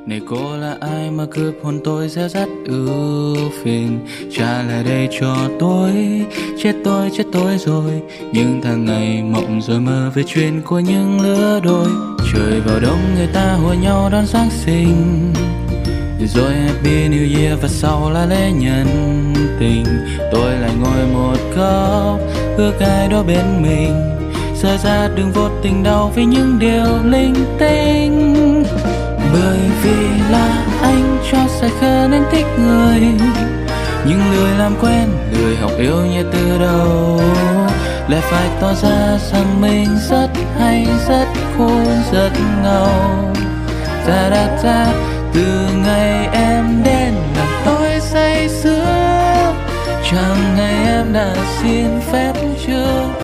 Này cô là ai mà cướp hôn tôi réo rắt ưu phiền. Trả lại đây cho tôi, chết tôi rồi. Nhưng tháng ngày mộng rồi mơ về chuyện của những lứa đôi. Trời vào đông người ta hùa nhau đón Giáng sinh, rồi Happy New Year và sau là lễ nhân tình. Tôi lại ngồi một góc ước ai đó bên mình, rời ra đừng vô tình đau vì những điều linh tinh. Bởi vì là anh cho sai khờ nên thích người, nhưng lười làm quen, lười học yêu như từ đầu. Lại phải tỏ ra rằng mình rất hay, rất khôn, rất ngầu. Ta da da, từ ngày em đến làm tôi say sưa, chẳng ngày em đã xin phép chưa.